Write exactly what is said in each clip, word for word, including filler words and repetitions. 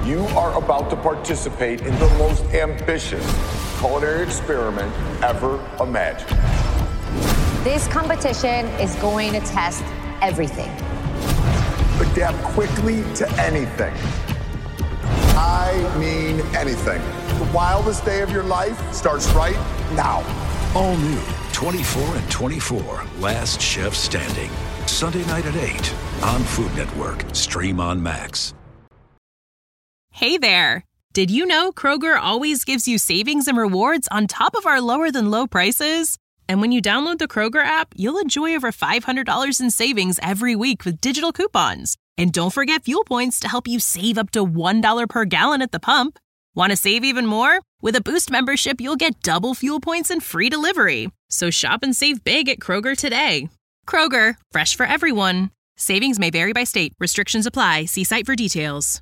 You are about to participate in the most ambitious culinary experiment ever imagined. This competition is going to test everything. Adapt quickly to anything. I mean anything. The wildest day of your life starts right now. All new twenty-four and twenty-four, Last Chef Standing. Sunday night at eight on Food Network. Stream on Max. Hey there. Did you know Kroger always gives you savings and rewards on top of our lower than low prices? And when you download the Kroger app, you'll enjoy over five hundred dollars in savings every week with digital coupons. And don't forget fuel points to help you save up to one dollar per gallon at the pump. Want to save even more? With a Boost membership, you'll get double fuel points and free delivery. So shop and save big at Kroger today. Kroger, fresh for everyone. Savings may vary by state. Restrictions apply. See site for details.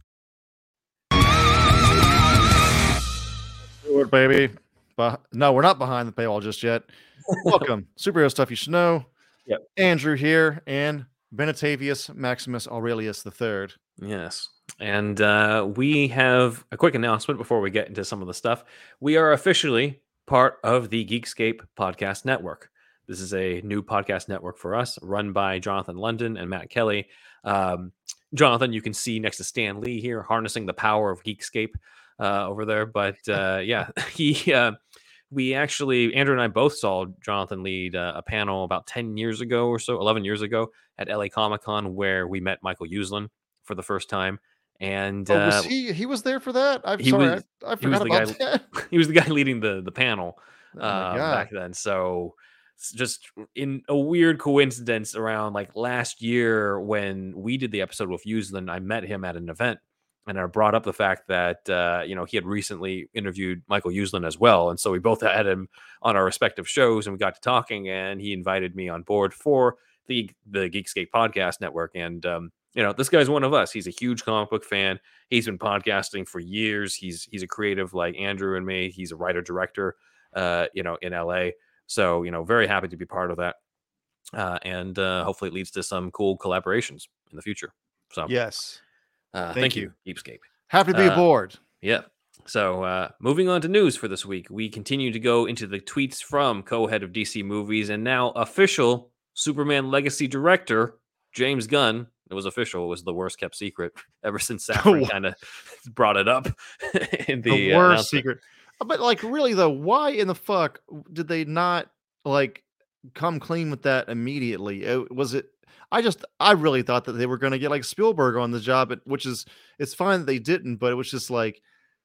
Do it, baby. But no, we're not behind the paywall just yet. Welcome. Superhero Stuff You Should Know. Yep. Andrew here and Benetavius Maximus Aurelius the third. Yes. And uh, we have a quick announcement before we get into some of the stuff. We are officially part of the Geekscape Podcast Network. This is a new podcast network for us, run by Jonathan London and Matt Kelly. Um, Jonathan, you can see next to Stan Lee here, harnessing the power of Geekscape uh, over there. But uh, yeah, he... Uh, We actually, Andrew and I both saw Jonathan lead uh, a panel about ten years ago or so, eleven years ago at L A Comic Con, where we met Michael Uslan for the first time. And oh, uh, was he, he was there for that? I'm he sorry. was, I, I he was forgot the about guy, that. He was the guy leading the, the panel Oh uh, my God. back then. So just in a weird coincidence around like last year when we did the episode with Uslan, I met him at an event. And I brought up the fact that, uh, you know, he had recently interviewed Michael Uslan as well. And so we both had him on our respective shows and we got to talking and he invited me on board for the, the Geekscape Podcast Network. And, um, you know, this guy's one of us. He's a huge comic book fan. He's been podcasting for years. He's he's a creative like Andrew and me. He's a writer director, uh, you know, in L A. So, you know, very happy to be part of that. Uh, and uh, hopefully it leads to some cool collaborations in the future. So, Yes. Uh, Thank thank, you. you, Geekscape. Happy to be Uh, aboard. Yeah. So uh, moving on to news for this week, we continue to go into the tweets from co-head of D C Movies and now official Superman Legacy director, James Gunn. It was official. It was the worst kept secret ever since Safran kind of brought it up in the, The uh, worst announcement. secret. But like, really though, why in the fuck did they not like come clean with that immediately? Uh, Was it? I just, I really thought that they were going to get like Spielberg on the job, but- which is, it's fine that they didn't, but it was just like,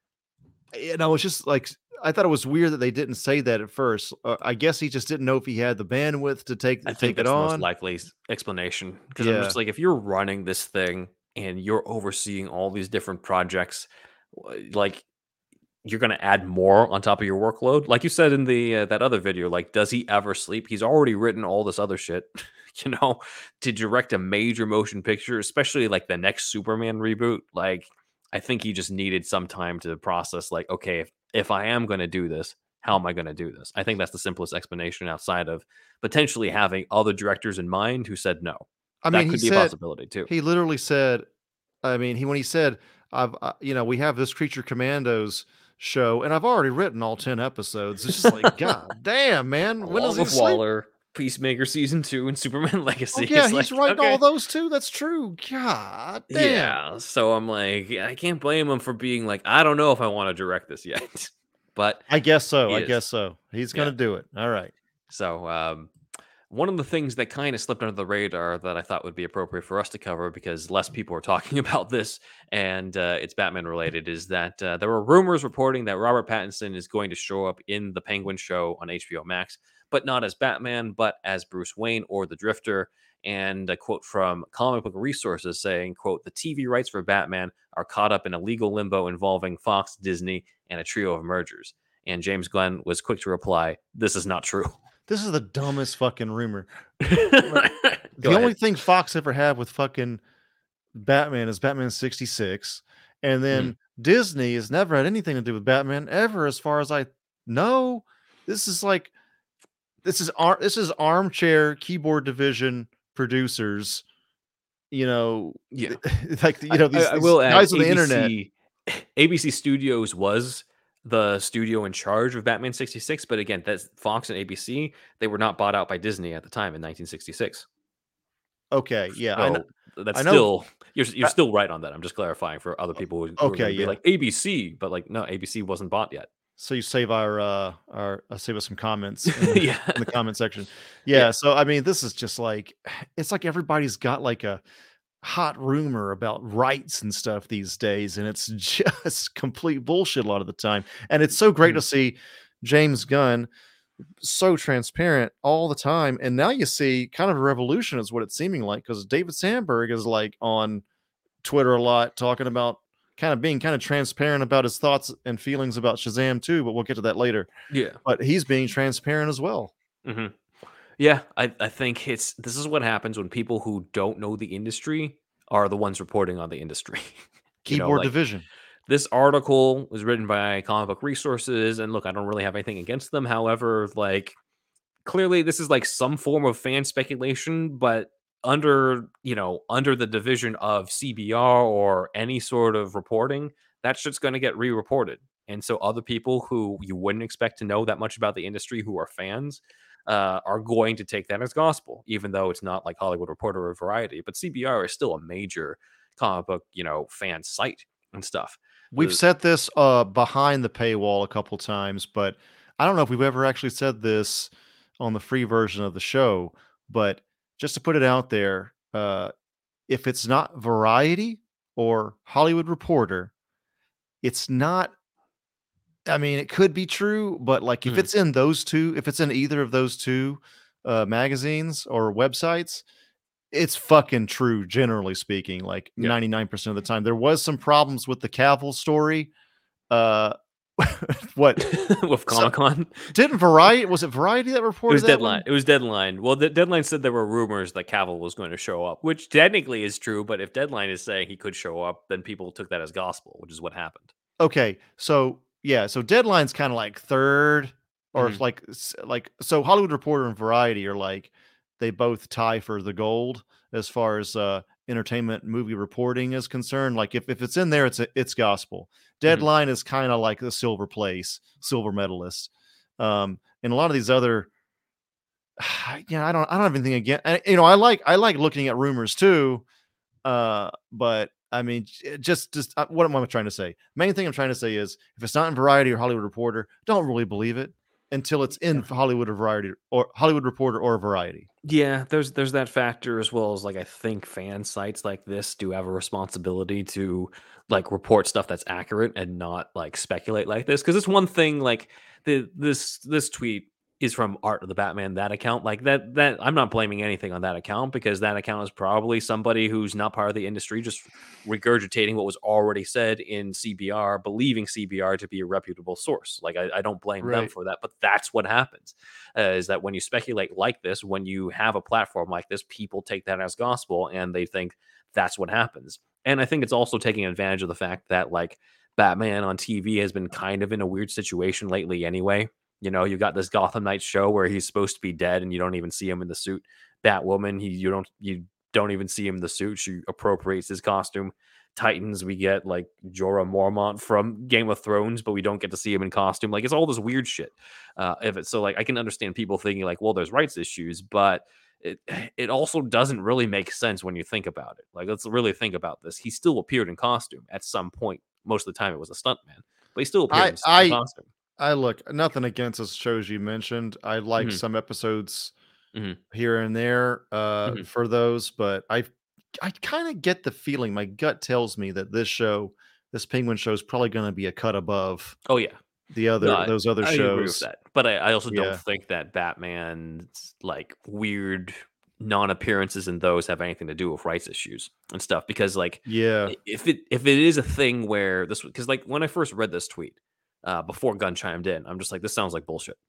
you know, it's just like, I thought it was weird that they didn't say that at first. Uh, I guess he just didn't know if he had the bandwidth to take, I take think it that's the most on. likely s- explanation because I'm Yeah. just like, if you're running this thing and you're overseeing all these different projects, w- like you're going to add more on top of your workload. Like you said in the uh, that other video, like, does he ever sleep? He's already written all this other shit, you know, to direct a major motion picture, especially like the next Superman reboot. Like, I think he just needed some time to process, like, okay, if, if I am going to do this, how am I going to do this? I think that's the simplest explanation outside of potentially having other directors in mind who said no. I That mean, he could be a said, possibility too. he literally said, I mean, he, when he said, I've, uh, you know, we have this Creature Commandos show and I've already written all ten episodes. It's just like, God damn, man. When Along does he with sleep? Waller, Peacemaker season two, and Superman Legacy. Oh, yeah, It's he's like, writing okay. all those too. That's true. God damn. Yeah, so I'm like, I can't blame him for being like, I don't know if I want to direct this yet, but I guess so. He I is. guess so. He's going to Yeah. do it. All right. so um, one of the things that kind of slipped under the radar that I thought would be appropriate for us to cover because less people are talking about this and uh, it's Batman related is that uh, there were rumors reporting that Robert Pattinson is going to show up in the Penguin show on H B O Max, but not as Batman, but as Bruce Wayne or the Drifter. And a quote from Comic Book Resources saying, quote, the T V rights for Batman are caught up in a legal limbo involving Fox, Disney, and a trio of mergers. And James Gunn was quick to reply, this is not true. This is the dumbest fucking rumor. Go The only ahead. thing Fox ever had with fucking Batman is Batman sixty-six. And then Mm-hmm. Disney has never had anything to do with Batman ever, as far as I know. This is like, this is ar- this is armchair keyboard division producers, you know, Yeah. like, you know, these, I, I these will add guys on A the B C, internet. A B C Studios was the studio in charge of Batman sixty-six, but again, that's Fox and A B C. They were not bought out by Disney at the time in nineteen sixty-six. Okay, yeah, I know. So that's I know. still you're you're Uh, still right on that. I'm just clarifying for other people who, who are Okay, going to be yeah. like A B C, but like no, A B C wasn't bought yet. So you save our uh our uh, save us some comments in the, Yeah. in the comment section. Yeah, so I mean, this is just like it's like everybody's got like a hot rumor about rights and stuff these days, and it's just complete bullshit a lot of the time. And it's so great Mhm. to see James Gunn so transparent all the time. And now you see kind of a revolution is what it's seeming like, because David Sandberg is like on Twitter a lot talking about kind of being kind of transparent about his thoughts and feelings about Shazam too, but we'll get to that later. Yeah. But he's being transparent as well. hmm Yeah, I, I think it's this is what happens when people who don't know the industry are the ones reporting on the industry. you know, Keyboard like division. this article was written by Comic Book Resources, and look, I don't really have anything against them. However, like clearly this is like some form of fan speculation, but under you know under the division of C B R or any sort of reporting, that shit's going to get re-reported. And so other people who you wouldn't expect to know that much about the industry, who are fans, uh, are going to take that as gospel, even though it's not like Hollywood Reporter or Variety. But C B R is still a major comic book, you know, fan site and stuff. We've The- said this uh behind the paywall a couple times, but I don't know if we've ever actually said this on the free version of the show. But just to put it out there, uh, if it's not Variety or Hollywood Reporter, it's not. I mean, it could be true, but like if Mhm. it's in those two, if it's in either of those two uh, magazines or websites, it's fucking true, generally speaking, like Yeah. ninety-nine percent of the time. There was some problems with the Cavill story. Uh, what with Comic Con. didn't Variety? Was it Variety that It reported was that Deadline. one? It was Deadline. Well, the Deadline said there were rumors that Cavill was going to show up, which technically is true. But if Deadline is saying he could show up, then people took that as gospel, which is what happened. Okay, so yeah, so Deadline's kind of like third, or Mhm. like s- like so Hollywood Reporter and Variety are like they both tie for the gold as far as uh entertainment movie reporting is concerned. Like if, if it's in there, it's a, it's gospel. Deadline is kind of like the silver place, silver medalist. Um, and a lot of these other yeah, I don't I don't have anything again. And, you know, I like I like looking at rumors too. Uh, but I mean, j- just just uh, what am I trying to say? Main thing I'm trying to say is if it's not in Variety or Hollywood Reporter, don't really believe it until it's in Hollywood or Variety or Hollywood Reporter or Variety. Yeah, there's there's that factor, as well as like I think fan sites like this do have a responsibility to like report stuff that's accurate and not like speculate like this. Because it's one thing like the this this tweet is from Art of the Batman, that account, like that that I'm not blaming anything on that account, because that account is probably somebody who's not part of the industry just regurgitating what was already said in C B R, believing C B R to be a reputable source. Like I, I don't blame them Right. for that, but that's what happens. Uh, is that when you speculate like this, when you have a platform like this, people take that as gospel and they think that's what happens. And I think it's also taking advantage of the fact that like Batman on T V has been kind of in a weird situation lately anyway. You know, you got this Gotham Knights show where he's supposed to be dead and you don't even see him in the suit. Batwoman, he you don't you don't even see him in the suit. She appropriates his costume. Titans, we get like Jorah Mormont from Game of Thrones, but we don't get to see him in costume. Like it's all this weird shit. Uh, if it's so, like I can understand people thinking like, well, there's rights issues, but it it also doesn't really make sense when you think about it. Like let's really think about this. He still appeared in costume at some point. Most of the time, it was a stuntman, but he still appeared I in, I in costume. I look nothing against those shows you mentioned. I like Mhm. some episodes Mhm. here and there uh Mhm. for those, but I I kind of get the feeling my gut tells me that this show, this Penguin show is probably going to be a cut above Oh yeah, the other no, I, those other I agree with shows. that. But I, I also Yeah. don't think that Batman's like weird non-appearances in those have anything to do with rights issues and stuff. Because like Yeah. i- if it if it is a thing where this, because like when I first read this tweet uh, before Gunn chimed in, I'm just like, this sounds like bullshit.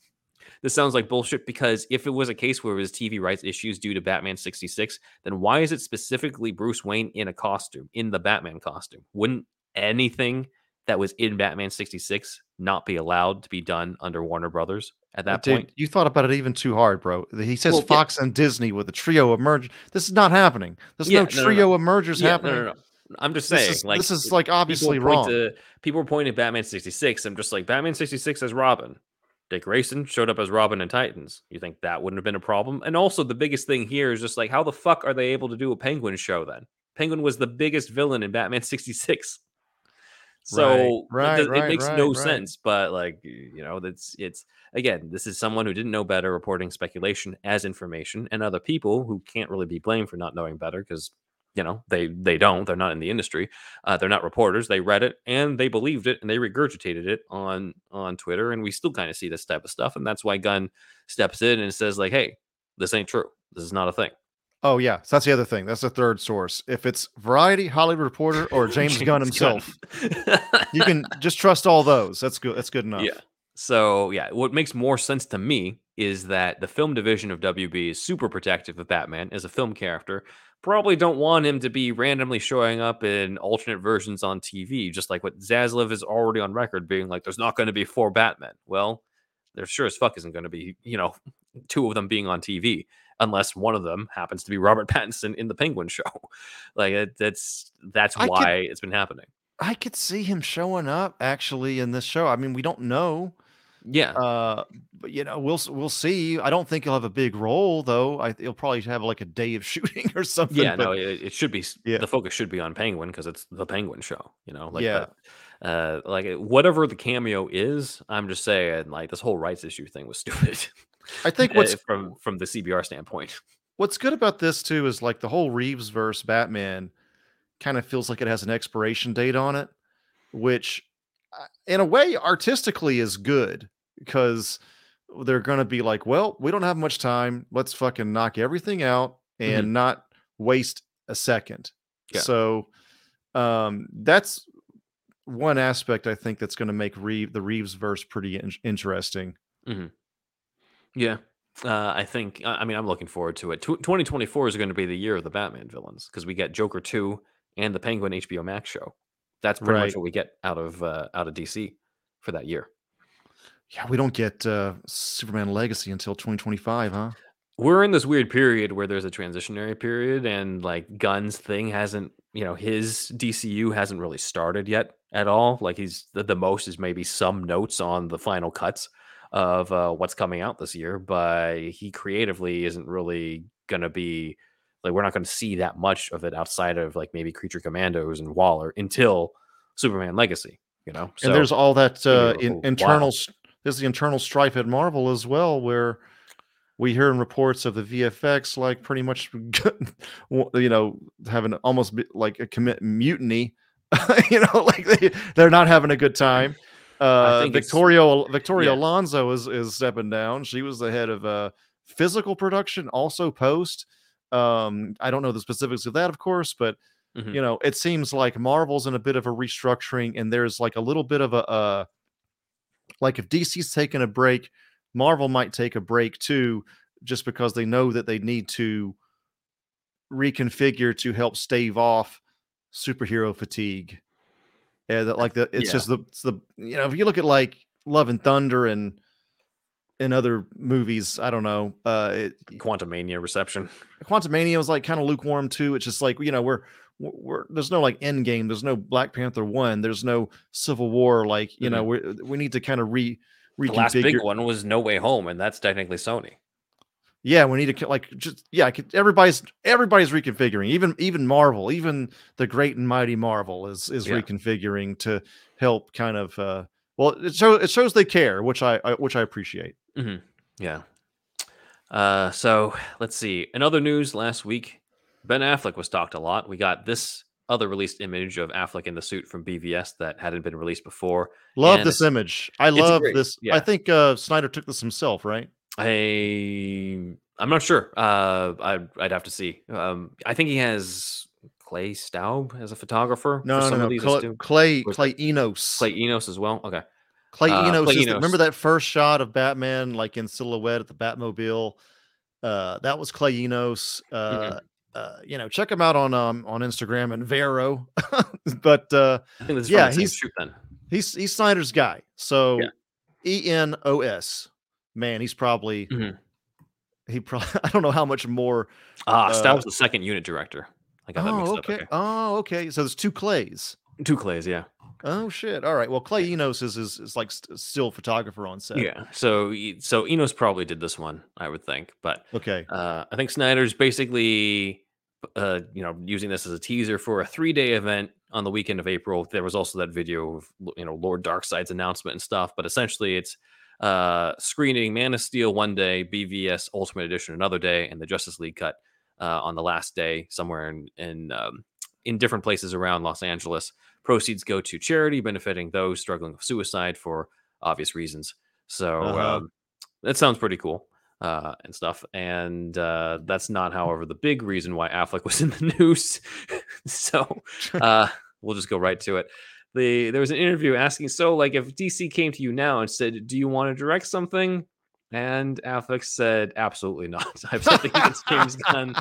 This sounds like bullshit, because if it was a case where it was T V rights issues due to Batman sixty-six, then why is it specifically Bruce Wayne in a costume, in the Batman costume? Wouldn't anything that was in Batman sixty-six not be allowed to be done under Warner Brothers at that Dude, point? you thought about it even too hard, bro. He says Well, yeah. Fox and Disney with a trio of mergers. This is not happening. There's Yeah, no no, no, no. trio of mergers Yeah, happening. no, no, no. I'm just This saying, is like this is like obviously people point wrong. to people were pointing at Batman sixty-six. I'm just like Batman sixty-six as Robin. Dick Grayson showed up as Robin in Titans. You think that wouldn't have been a problem? And also the biggest thing here is just like how the fuck are they able to do a Penguin show then? Penguin was the biggest villain in Batman sixty-six. So right, it, does, it right, makes right, no right. sense. But like you know, that's it's again, this is someone who didn't know better reporting speculation as information, and other people who can't really be blamed for not knowing better because you know they they don't. They're not in the industry. Uh, they're not reporters. They read it and they believed it and they regurgitated it on on Twitter. And we still kind of see this type of stuff. And that's why Gunn steps in and says like, "Hey, this ain't true. This is not a thing." Oh yeah, so that's the other thing. That's the third source. If it's Variety, Hollywood Reporter, or James, James Gunn himself, Gunn. you can just trust all those. That's good. That's good enough. Yeah. So yeah, what makes more sense to me is that the film division of W B is super protective of Batman as a film character. Probably don't want him to be randomly showing up in alternate versions on T V, just like what Zaslav is already on record being like, there's not going to be four Batman. Well, there sure as fuck isn't going to be, you know, two of them being on T V unless one of them happens to be Robert Pattinson in the Penguin show. Like it, that's that's I why could- it's been happening. I could see him showing up actually in this show. I mean, we don't know. Yeah. Uh, but you know, we'll s- we'll see. I don't think he'll have a big role though. I he'll probably have like a day of shooting or something. Yeah, but no, it, it should be s- Yeah. the focus should be on Penguin because it's the Penguin show, you know. Like, Yeah. but, uh, like uh, whatever the cameo is, I'm just saying, like this whole rights issue thing was stupid. I think uh, what's from from the C B R standpoint. what's good about this too is like the whole Reeves verse Batman kind of feels like it has an expiration date on it, which uh, in a way artistically is good because they're going to be like, well, we don't have much time. Let's fucking knock everything out and not waste a second. Yeah. So um, that's one aspect I think that's going to make Reeve, the Reeves verse pretty in- interesting. Yeah, uh, I think. I I mean, I'm looking forward to it. Tw twenty twenty-four is going to be the year of the Batman villains because we get Joker two and the Penguin H B O Max show. That's pretty Right. much what we get out of uh, out of D C for that year. Yeah, we don't get uh, Superman Legacy until twenty twenty-five, huh? We're in this weird period where there's a transitionary period and like Gunn's thing hasn't, you know, his D C U hasn't really started yet at all. Like he's the, the most is maybe some notes on the final cuts of uh, what's coming out this year, but he creatively isn't really going to be like, we're not going to see that much of it outside of like maybe Creature Commandos and Waller until Superman Legacy, you know? And there's all that uh, be a in, while. internal, s- there's the internal strife at Marvel as well, where we hear in reports of the V F X, like pretty much, you know, having almost be like a commit mutiny, you know, like they, they're not having a good time. Uh, think it's- Victoria, Victoria yeah. Alonso is, is stepping down. She was the head of uh, physical production, also post. Um, I don't know the specifics of that, of course, but Mhm. you know, it seems like Marvel's in a bit of a restructuring, and there's like a little bit of a, uh, like if D C's taking a break, Marvel might take a break too, just because they know that they need to reconfigure to help stave off superhero fatigue. Yeah, that like the it's Yeah. just the it's the you know if you look at like Love and Thunder and and other movies, I don't know, uh, it, Quantumania reception. Quantumania was like kind of lukewarm too. It's just like you know we're we're there's no like end game, there's no Black Panther one, there's no Civil War. Like you know we we need to kind of re The last big reconfigure. one was No Way Home, and that's technically Sony. Yeah, we need to like just yeah. I could- Everybody's everybody's reconfiguring. Even even Marvel, even the great and mighty Marvel is is Yeah. reconfiguring to help kind of. Uh, well, it shows it shows they care, which I, I which I appreciate. hmm Yeah. Uh, so let's see. In other news last week, Ben Affleck was talked a lot. We got this other released image of Affleck in the suit from B V S that hadn't been released before. Love And this it's- image. I love great, this. yeah. I think uh, Snyder took this himself, right? I I'm not sure. Uh, I'd I'd have to see. Um, I think he has Clay Staub as a photographer. No, for no, some no. of these, I Clay assume. Clay, Was Clay Enos. Clay Enos as well. Okay. Clay uh, Enos. Clay is the- Enos. remember that first shot of Batman, like in silhouette at the Batmobile? Uh, that was Clay Enos. Uh, Mhm. uh, you know, check him out on um on Instagram and Vero. but uh, I think this is yeah, from the same he's- shoot then. he's he's Snyder's guy. So Yeah. E N O S. Man, he's probably Mhm. he probably I don't know how much more. Ah, uh, Staub's the second unit director. I got that Oh, mixed up. okay. Okay. Oh, okay. So there's two Clays. Two Clays, yeah. Oh shit. All right. Well, Clay Enos is is, is like st- still photographer on set. Yeah. So e- so Enos probably did this one, I would think. But Okay. uh, I think Snyder's basically uh, you know, using this as a teaser for a three-day event on the weekend of April. There was also that video of you know Lord Darkseid's announcement and stuff. But essentially, it's uh, screening Man of Steel one day, B V S Ultimate Edition another day, and the Justice League cut uh, on the last day somewhere in in um, in different places around Los Angeles. Proceeds go to charity benefiting those struggling with suicide for obvious reasons. So Uh-huh. um, that sounds pretty cool uh, and stuff. And uh, that's not, however, the big reason why Affleck was in the news. so uh, we'll just go right to it. The there was an interview asking, so like if D C came to you now and said, "Do you want to direct something?" And Affleck said, "Absolutely not. I have something against James Gunn."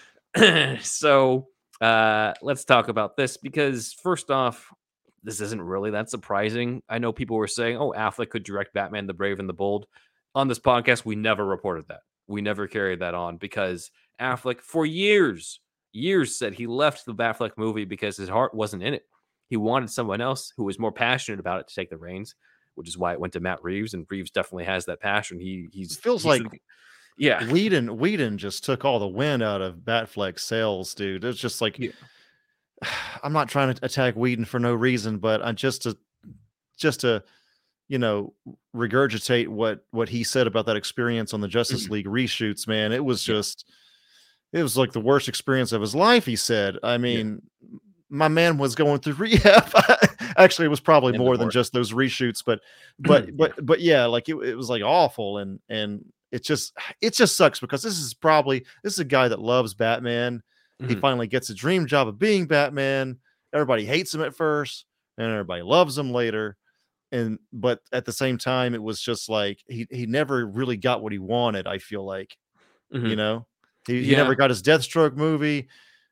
so. Uh, let's talk about this because first off, this isn't really that surprising. I know people were saying, "Oh, Affleck could direct Batman: The Brave and the Bold." On this podcast, we never reported that. We never carried that on because Affleck, for years, years said he left the Batfleck movie because his heart wasn't in it. He wanted someone else who was more passionate about it to take the reins, which is why it went to Matt Reeves. And Reeves definitely has that passion. He he's It feels he's like the- yeah. Whedon Whedon just took all the wind out of Batfleck's sails, dude. It's just like Yeah. I'm not trying to attack Whedon for no reason, but I just to just to you know regurgitate what what he said about that experience on the Justice League reshoots. Man, it was Yeah. just it was like the worst experience of his life. He said. I mean, my man was going through rehab. Actually, it was probably And more than divorce. just those reshoots, but but Yeah. but but yeah, like it, it was like awful, and and it just it just sucks because this is probably this is a guy that loves Batman. He Mhm. finally gets a dream job of being Batman. Everybody hates him at first, and everybody loves him later. And but at the same time, it was just like he he never really got what he wanted. I feel like you Mhm. know he, he Yeah. never got his Deathstroke movie.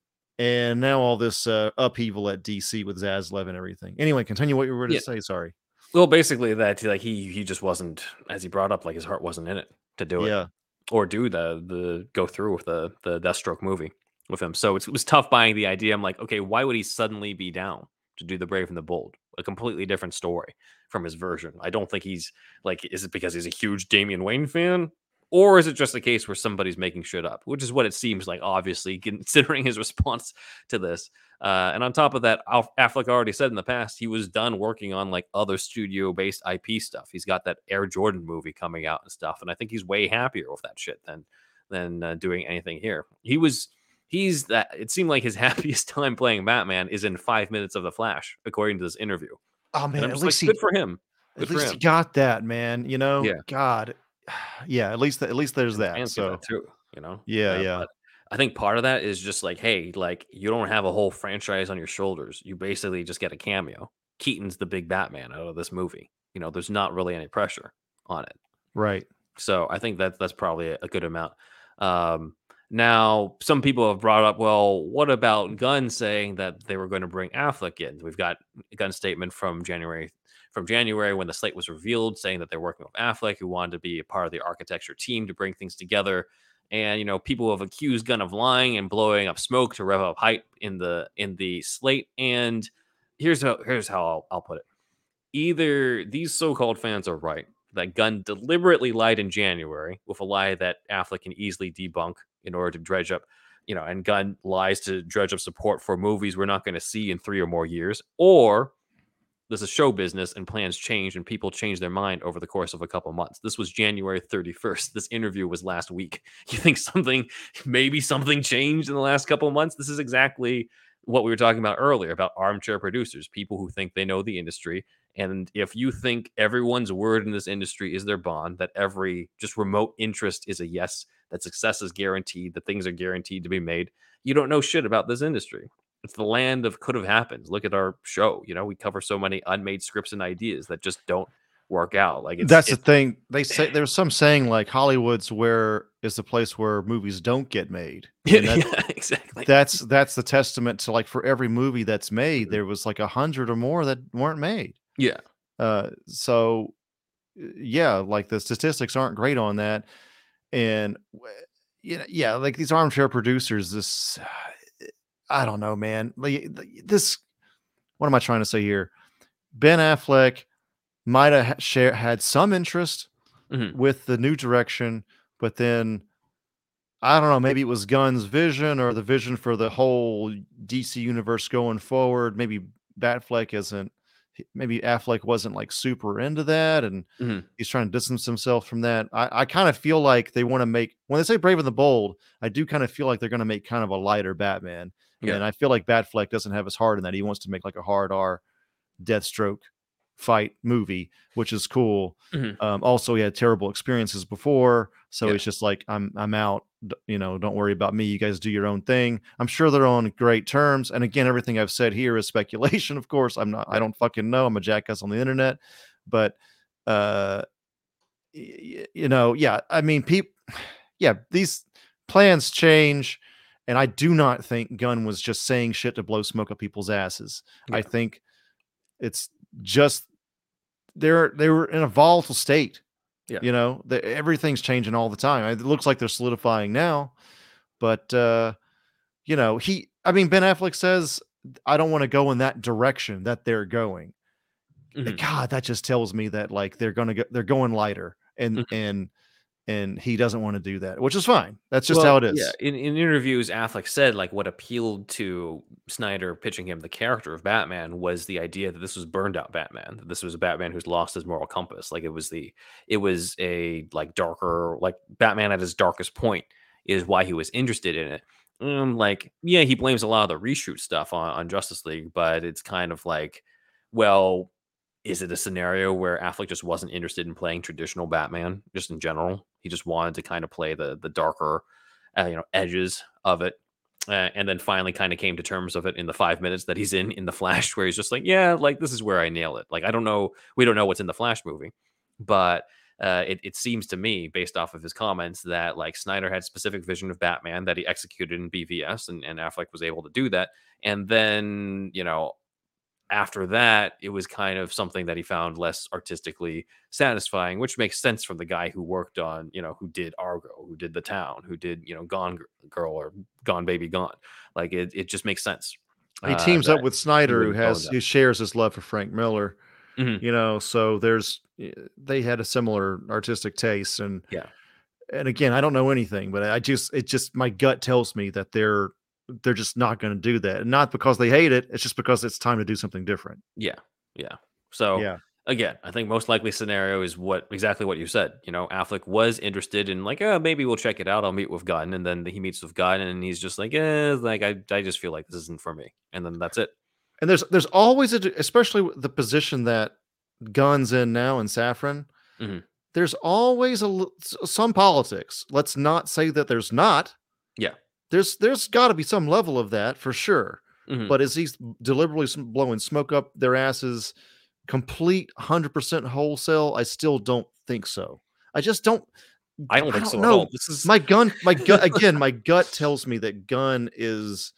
And now all this uh, upheaval at D C with Zaslav and everything. Anyway, continue what you were to Yeah. say. Sorry. Well, basically that like he he just wasn't, as he brought up, like his heart wasn't in it to do it Yeah. or do the the go through with the the Deathstroke movie with him. So it's, it was tough buying the idea. I'm like, okay, why would he suddenly be down to do the Brave and the Bold? A completely different story from his version. I don't think he's like, is it because he's a huge Damian Wayne fan? Or is it just a case where somebody's making shit up, which is what it seems like, obviously, considering his response to this. Uh, and on top of that, Alf- Affleck already said in the past he was done working on like other studio-based I P stuff. He's got that Air Jordan movie coming out and stuff, and I think he's way happier with that shit than than uh, doing anything here. He was he's that. It seemed like his happiest time playing Batman is in five minutes of The Flash, according to this interview. Oh And man, I'm at just least like, he good for him. Good at for least he him. got that, man. You know, Yeah. God, yeah. At least at least there's And that. fans get So that too, you know. yeah, Uh, yeah, But I think part of that is just like, hey, like you don't have a whole franchise on your shoulders. You basically just get a cameo. Keaton's the big Batman out of this movie. You know, there's not really any pressure on it. right. So I think that that's probably a, a good amount. Um, now, some people have brought up, well, what about Gunn saying that they were going to bring Affleck in? We've got a Gunn statement from January from January when the slate was revealed, saying that they're working with Affleck, who wanted to be a part of the architecture team to bring things together. And you know, people have accused Gunn of lying and blowing up smoke to rev up hype in the in the slate. And here's how here's how I'll, I'll put it: either these so-called fans are right that Gunn deliberately lied in January with a lie that Affleck can easily debunk in order to dredge up, you know, and Gunn lies to dredge up support for movies we're not going to see in three or more years, or this is show business and plans change and people change their mind over the course of a couple months. This was January thirty-first. This interview was last week. You think something, maybe something changed in the last couple of months? This is exactly what we were talking about earlier about armchair producers, people who think they know the industry. And if you think everyone's word in this industry is their bond, that every just remote interest is a yes, that success is guaranteed, that things are guaranteed to be made, you don't know shit about this industry. It's the land of could have happened. Look at our show. You know, we cover so many unmade scripts and ideas that just don't work out. Like it's, That's it's the thing. They say there's some saying like Hollywood's where is the place where movies don't get made. And that, yeah, exactly. that's that's the testament to like for every movie that's made, there was like a hundred or more that weren't made. Yeah. Uh, so uh, yeah, like the statistics aren't great on that, and w- you know, yeah, like these armchair producers. This, I don't know, man. Like, this, what am I trying to say here? Ben Affleck might have share, had some interest Mhm. with the new direction, but then I don't know, maybe it was Gunn's vision or the vision for the whole D C universe going forward. Maybe Batfleck isn't, maybe Affleck wasn't like super into that, and Mhm. he's trying to distance himself from that. I, I kind of feel like they want to make, when they say Brave and the Bold, I do kind of feel like they're going to make kind of a lighter Batman. Yeah. And I feel like Batfleck doesn't have his heart in that. He wants to make like a hard R Deathstroke fight movie, which is cool. Mhm. Um, also, he had terrible experiences before, so Yeah. it's just like, I'm I'm out. D- You know, don't worry about me. You guys do your own thing. I'm sure they're on great terms. And again, everything I've said here is speculation. Of course, I'm not. I Right. don't fucking know. I'm a jackass on the internet, but uh, y- you know, yeah. I mean, people. Yeah, these plans change, and I do not think Gunn was just saying shit to blow smoke up people's asses. I Yeah. think it's just they're they were in a volatile state. Yeah. You know, the, everything's changing all the time. It looks like they're solidifying now, but uh, you know, he. I mean, Ben Affleck says, "I don't want to go in that direction that they're going." Mhm. God, that just tells me that like they're gonna go, they're going lighter, and Mhm. and and he doesn't want to do that, which is fine. That's just Well, how it yeah, is. in in interviews, Affleck said, like, what appealed to Snyder pitching him the character of Batman was the idea that this was burned out Batman, that this was a Batman who's lost his moral compass. Like, it was the it was a, like, darker, like, Batman at his darkest point is why he was interested in it. Um, like, yeah, he blames a lot of the reshoot stuff on on Justice League, but it's kind of like, well, is it a scenario where Affleck just wasn't interested in playing traditional Batman, just in general? He just wanted to kind of play the the darker, uh, you know, edges of it, uh, and then finally kind of came to terms of it in the five minutes that he's in in the Flash, where he's just like, yeah, like this is where I nail it. Like I don't know, we don't know what's in the Flash movie, but uh, it it seems to me, based off of his comments, that like Snyder had specific vision of Batman that he executed in B V S, and and Affleck was able to do that, and then you know after that, it was kind of something that he found less artistically satisfying, which makes sense from the guy who worked on, you know, who did Argo, who did The Town, who did, you know, Gone Gir- Girl or Gone Baby Gone. Like it, it just makes sense He uh, teams up that with he Snyder, would who have boned has that. who shares his love for Frank Miller. Mhm. You know, so there's eh, they had a similar artistic taste, and Yeah, and again, I don't know anything, but I just it just my gut tells me that they're they're just not going to do that, and not because they hate it. It's just because it's time to do something different. yeah, yeah. So Yeah. again, I think most likely scenario is what exactly what you said. You know, Affleck was interested in like, oh, maybe we'll check it out. I'll meet with Gunn, and then he meets with Gunn, and he's just like, eh, like I, I just feel like this isn't for me, and then that's it. And there's there's always a, especially with the position that Gunn's in now in Saffron. Hmm. There's always a l- s- some politics. Let's not say that there's not. Yeah. There's there's got to be some level of that for sure. Hmm. But is he deliberately sm- blowing smoke up their asses, complete one hundred percent wholesale? I still don't think so. I just don't. I don't I think don't so at all. know. This is My gun, my gut again. My gut tells me that Gunn is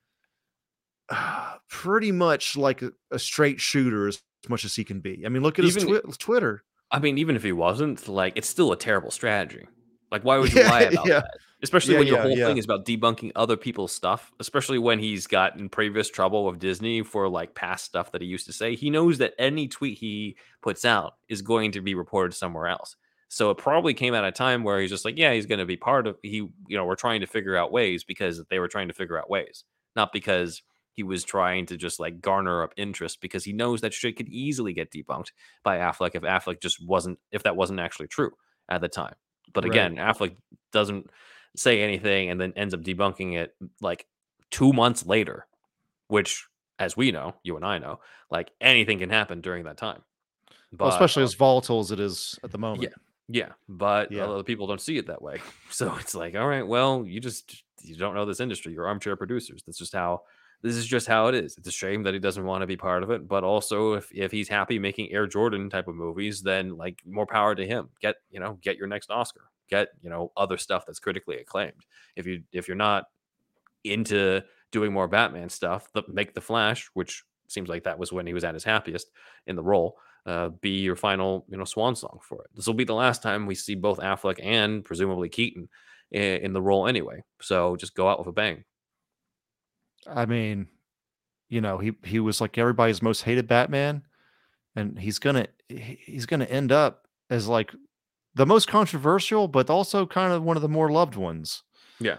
uh, pretty much like a, a straight shooter as much as he can be. I mean, look at his even twi- Twitter. I mean, even if he wasn't, like, it's still a terrible strategy. Like, why would you Yeah, lie about yeah, that? Especially yeah, when your yeah, whole yeah. thing is about debunking other people's stuff, especially when he's got in previous trouble with Disney for like past stuff that he used to say. He knows that any tweet he puts out is going to be reported somewhere else. So it probably came at a time where he's just like, yeah, he's going to be part of he, you know, we're trying to figure out ways because they were trying to figure out ways, not because he was trying to just like garner up interest because he knows that shit could easily get debunked by Affleck if Affleck just wasn't if that wasn't actually true at the time. But Right. again, Affleck doesn't say anything and then ends up debunking it like two months later, which, as we know, you and I know, like anything can happen during that time. Well, But especially uh, as volatile as it is at the yeah, moment. yeah, but a Yeah. lot of people don't see it that way. So it's like, all right, well, you just you don't know this industry. You're armchair producers. That's just how this is just how it is. It's a shame that he doesn't want to be part of it, but also if if he's happy making Air Jordan type of movies, then like more power to him. Get you know get your next Oscar. Get you know other stuff that's critically acclaimed. If you if you're not into doing more Batman stuff, the, make the Flash, which seems like that was when he was at his happiest in the role, uh, be your final, you know, swan song for it. This will be the last time we see both Affleck and presumably Keaton in, in the role anyway. So just go out with a bang. I mean, you know, he he was like everybody's most hated Batman, and he's gonna he- he's gonna end up as like the most controversial, but also kind of one of the more loved ones. Yeah.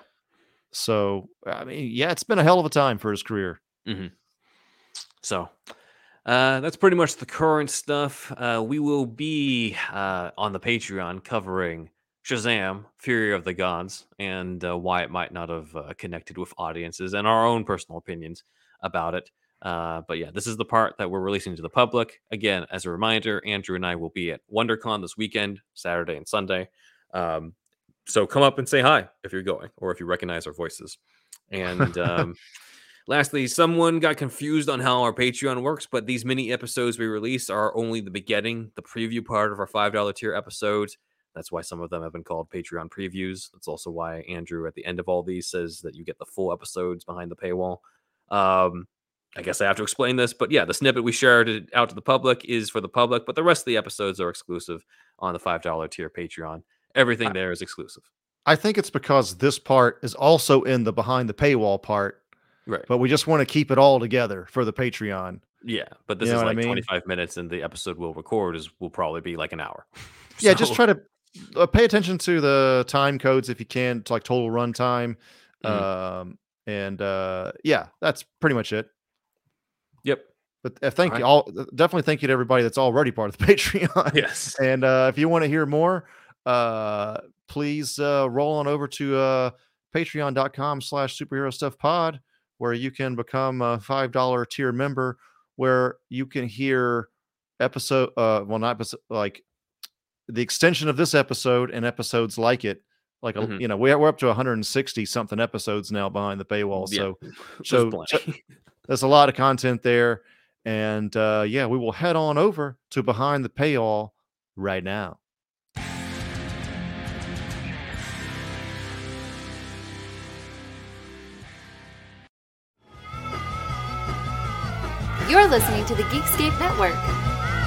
So, I mean, yeah, it's been a hell of a time for his career. Mm-hmm. So, uh, that's pretty much the current stuff. Uh, we will be uh, on the Patreon covering Shazam, Fury of the Gods, and uh, why it might not have uh, connected with audiences and our own personal opinions about it. Uh, but yeah, this is the part that we're releasing to the public. Again, as a reminder, Andrew and I will be at WonderCon this weekend, Saturday and Sunday. Um, so come up and say hi if you're going, or if you recognize our voices. And um, lastly, someone got confused on how our Patreon works, but these mini episodes we release are only the beginning, the preview part of our five dollar tier episodes. That's why some of them have been called Patreon previews. That's also why Andrew, at the end of all these, says that you get the full episodes behind the paywall. Um, I guess I have to explain this, but yeah, the snippet we shared out to the public is for the public, but the rest of the episodes are exclusive on the five dollar tier Patreon. Everything there is exclusive. I think it's because this part is also in the behind the paywall part, right? But we just want to keep it all together for the Patreon. Yeah, but this You know is what I like mean? twenty-five minutes, and the episode we'll record is will probably be like an hour. Yeah, just So- try to uh, pay attention to the time codes if you can, to like total run time. Mhm. Um, and uh, yeah, that's pretty much it. Yep. But uh, thank All you right. all. uh, Definitely thank you to everybody that's already part of the Patreon. Yes. And uh, if you want to hear more, uh, please uh, roll on over to uh, patreon.com slash superhero stuff pod, where you can become a five dollar tier member, where you can hear episode, uh, well, not episode, like the extension of this episode and episodes like it. Like, a, Mhm. you know, we're, we're up to one hundred sixty something episodes now behind the paywall. Yeah. So, There's so plenty. ch- there's a lot of content there. And uh, yeah, we will head on over to behind the paywall right now. You're listening to the Geekscape Network.